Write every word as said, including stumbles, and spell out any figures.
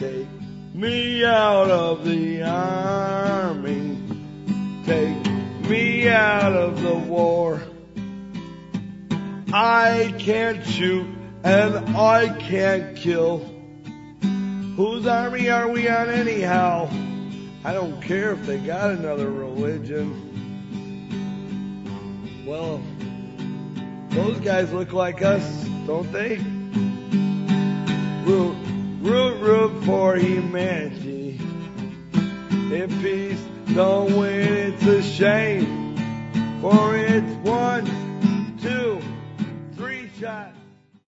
Take me out of the army. Take me out of the war. I can't shoot and I can't kill. Whose army are we on anyhow? I don't care if they got another religion. Well, those guys look like us, don't they? Root, root, root for humanity. If peace don't win, it's a shame. For it's one, two, three shots.